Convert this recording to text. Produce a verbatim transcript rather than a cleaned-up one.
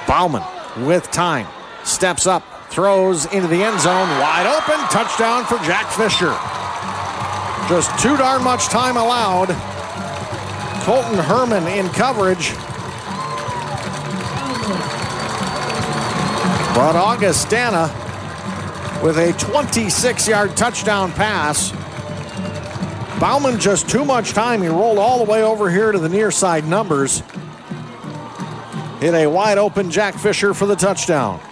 Bauman with time. Steps up, throws into the end zone. Wide open. Touchdown for Jack Fisher. Just too darn much time allowed. Colton Herman in coverage. But Augustana with a twenty-six-yard touchdown pass. Bauman just too much time. He rolled all the way over here to the near side numbers. Hit a wide open Jack Fisher for the touchdown.